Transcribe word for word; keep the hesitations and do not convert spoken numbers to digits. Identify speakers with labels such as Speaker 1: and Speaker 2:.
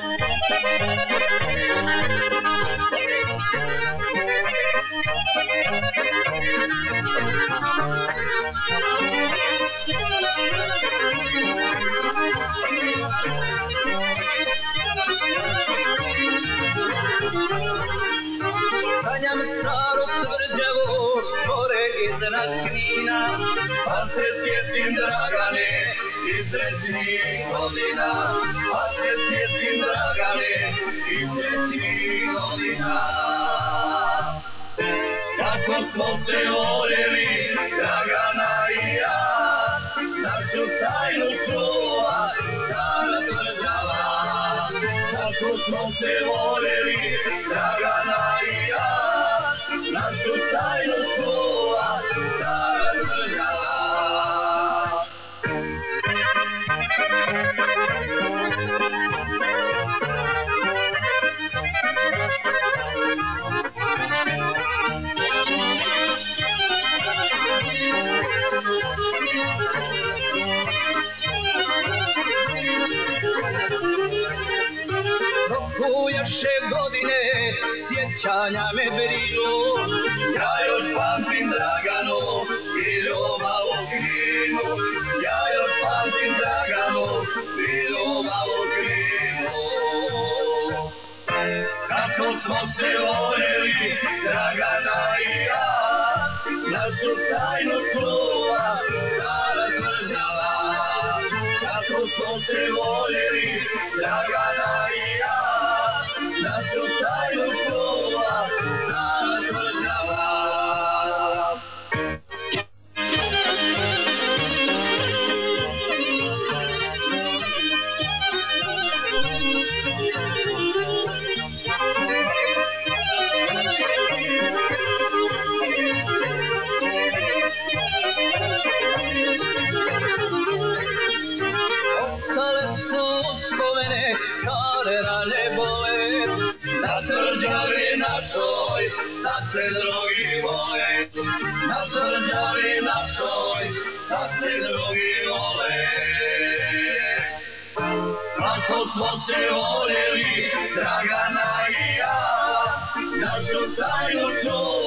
Speaker 1: Sanjam staru tvrđavu, more iznad Knina, pa se sjetim Dragane i srećnih godina, pa se sjetim Dragane i srećnih godina. Kako smo se voljeli, Dragana i ja, našu tajnu čuva stara tvrđava. Kako smo se voljeli, Dragana i ja, našu tajnu čuva stara tvrđava. Kujaše godine, sjećanja me brinu, ja još pamtim Draganu i ljubav u Kninu. Ja još pamtim Draganu i ljubav u Kninu. Kako smo se voljeli, Dragana i ja, našu tajnu čuva stara tvrđava. Kako smo se voljeli, Dragana i ja, našu tajnu čuva stara tvrđava. Ostale su spomene, stare rane bole, na tvrđavi našoj sad se drugi vole. Na tvrđavi našoj sad se drugi vole. Kako smo se voljeli, Dragana i ja, našu tajnu čuva